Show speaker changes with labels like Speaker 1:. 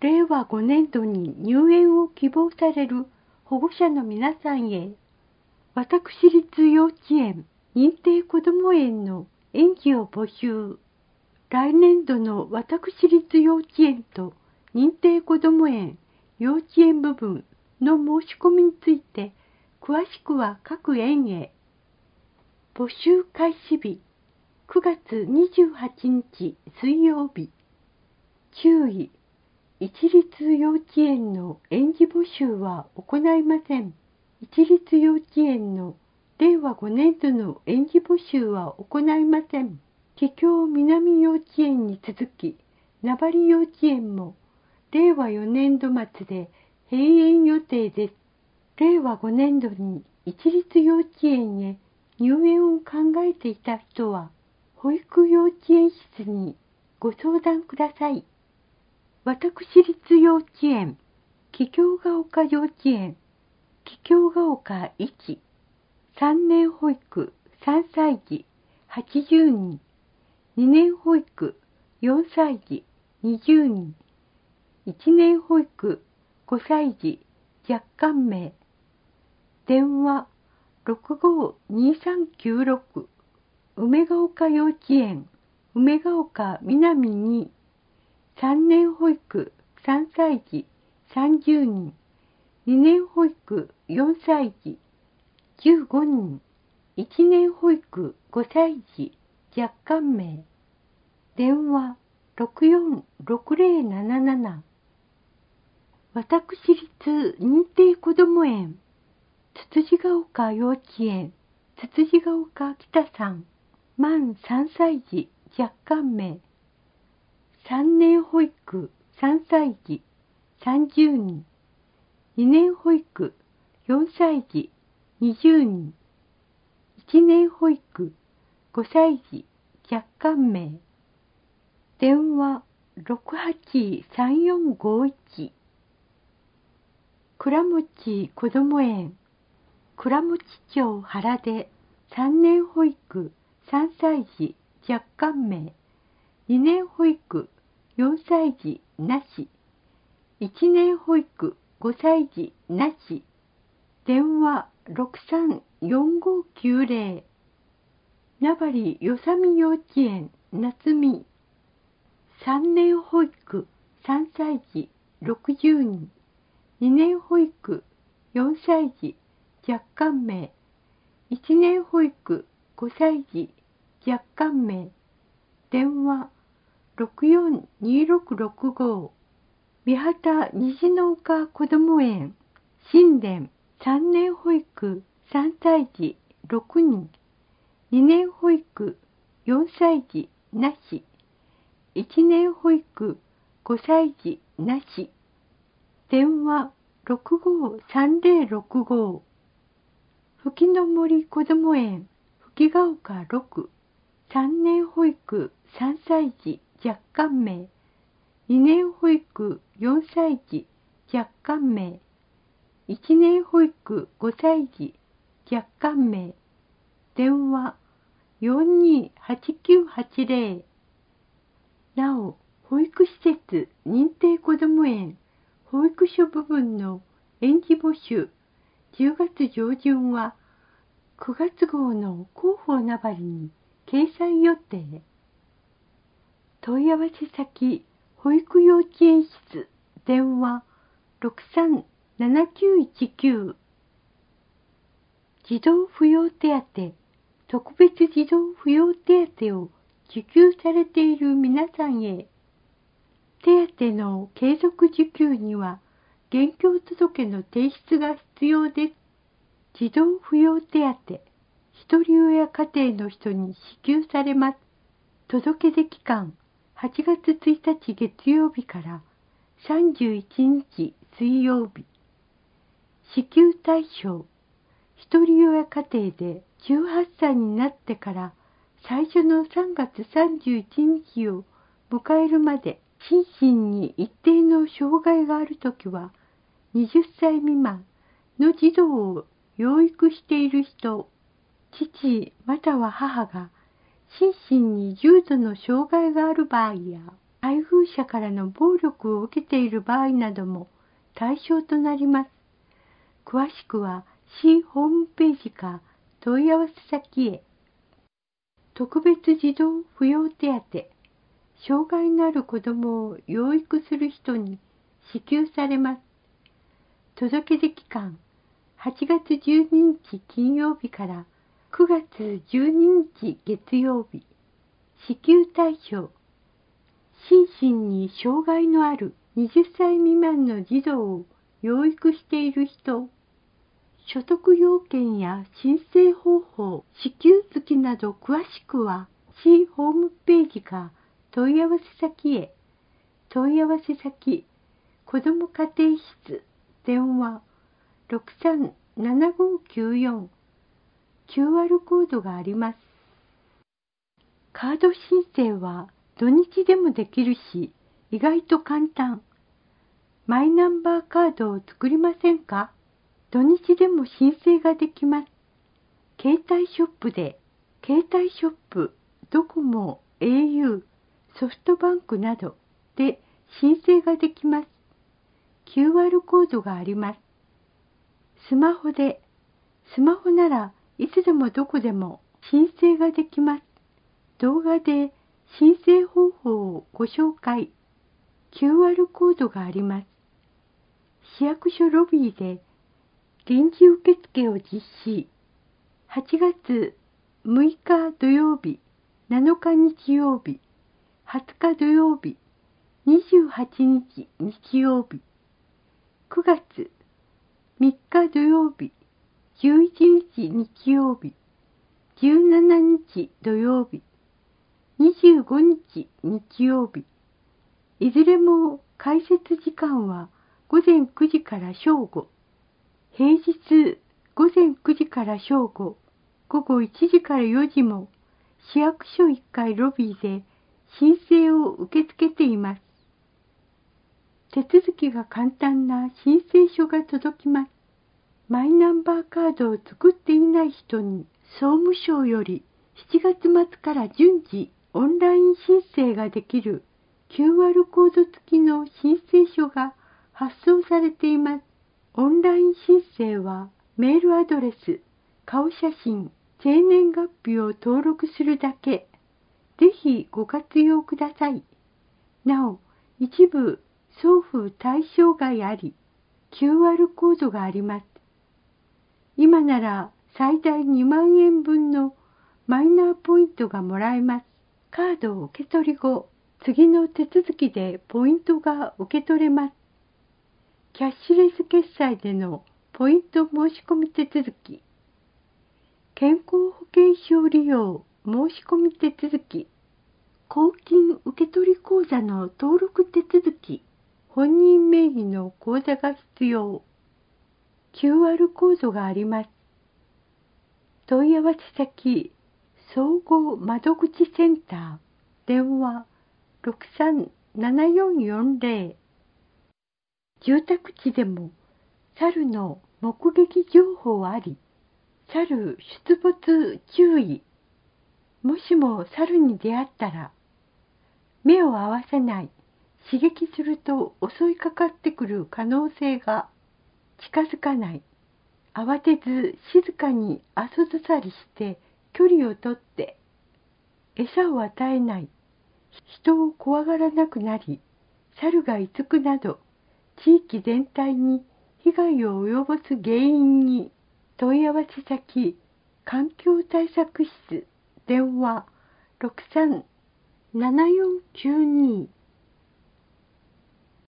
Speaker 1: 令和5年度に入園を希望される保護者の皆さんへ、私立幼稚園認定こども園の園児を募集。来年度の私立幼稚園と認定こども園幼稚園部分の申し込みについて、詳しくは各園へ。募集開始日、9月28日水曜日。注意、一律幼稚園の園児募集は行いません。一律幼稚園の令和5年度の園児募集は行いません。桔梗南幼稚園に続き、名張幼稚園も令和4年度末で閉園予定です。令和5年度に一律幼稚園へ入園を考えていた人は、保育幼稚園室にご相談ください。私立幼稚園、桔梗ヶ丘幼稚園、桔梗ヶ丘1、3年保育3歳児80人、2年保育4歳児20人、1年保育5歳児若干名。電話652396、梅ヶ丘幼稚園、梅ヶ丘南2、3年保育3歳児30人、2年保育4歳児15人、1年保育5歳児若干名。電話646077。私立認定こども園、つつじが丘幼稚園、つつじが丘北3、満3歳児若干名。3年保育3歳児30人、2年保育4歳児20人、1年保育5歳児若干名。電話683451。倉持こども園、倉持町原で3年保育3歳児若干名、2年保育4歳児なし、1年保育5歳児なし。電話634590。名張よさみ幼稚園夏美、3年保育3歳児60人、2年保育4歳児若干名、1年保育5歳児若干名。電話642665。三畑西の丘こども園新田、3年保育3歳児6人、2年保育4歳児なし、1年保育5歳児なし。電話653065。吹の森こども園吹ヶ丘6、3年保育3歳児若干名、2年保育4歳児若干名、1年保育5歳児若干名。電話428980。なお、保育施設認定こども園保育所部分の園児募集、10月上旬は9月号の広報名張に掲載予定。問い合わせ先、保育幼稚園室、電話637919。児童扶養手当、特別児童扶養手当を受給されている皆さんへ。手当の継続受給には、現況届の提出が必要です。児童扶養手当、ひとり親家庭の人に支給されます。届け出期間、8月1日月曜日から31日水曜日。支給対象、ひとり親家庭で18歳になってから最初の3月31日を迎えるまで、心身に一定の障害があるときは、20歳未満の児童を養育している人、父または母が心身に重度の障害がある場合や、 配偶者からの暴力を受けている場合なども対象となります。詳しくは市ホームページか問い合わせ先へ。特別児童扶養手当、障害のある子どもを養育する人に支給されます。届出期間、8月12日金曜日から9月12日月曜日。支給対象、心身に障害のある20歳未満の児童を養育している人。所得要件や申請方法、支給月など詳しくは市ホームページか問い合わせ先へ。問い合わせ先、子ども家庭室、電話 637594、QR コードがあります。カード申請は土日でもできるし、意外と簡単。マイナンバーカードを作りませんか？土日でも申請ができます。携帯ショップ、ドコモ、au、ソフトバンクなどで申請ができます。QR コードがあります。スマホならいつでもどこでも申請ができます。動画で申請方法をご紹介。QR コードがあります。市役所ロビーで臨時受付を実施。8月6日土曜日、7日日曜日、20日土曜日、28日日曜日。9月3日土曜日、11日日曜日、17日土曜日、25日日曜日。いずれも開設時間は午前9時から正午。平日午前9時から正午、午後1時から4時も市役所1階ロビーで申請を受け付けています。手続きが簡単な申請書が届きます。マイナンバーカードを作っていない人に総務省より7月末から順次オンライン申請ができる QR コード付きの申請書が発送されています。オンライン申請はメールアドレス、顔写真、生年月日を登録するだけ。ぜひご活用ください。なお、一部送付対象外あり、QR コードがあります。今なら最大2万円分のマイナーポイントがもらえます。カード受け取り後、次の手続きでポイントが受け取れます。キャッシュレス決済でのポイント申し込み手続き、健康保険証利用申し込み手続き、公金受取口座の登録手続き、本人名義の口座が必要。QR コードがあります。問い合わせ先、総合窓口センター、電話637440。住宅地でも猿の目撃情報あり、猿出没注意。もしも猿に出会ったら、目を合わせない、刺激すると襲いかかってくる可能性が、近づかない、慌てず静かに後ずさりして距離をとって、餌を与えない、人を怖がらなくなり、猿が居つくなど、地域全体に被害を及ぼす原因に。問い合わせ先、環境対策室、電話637492。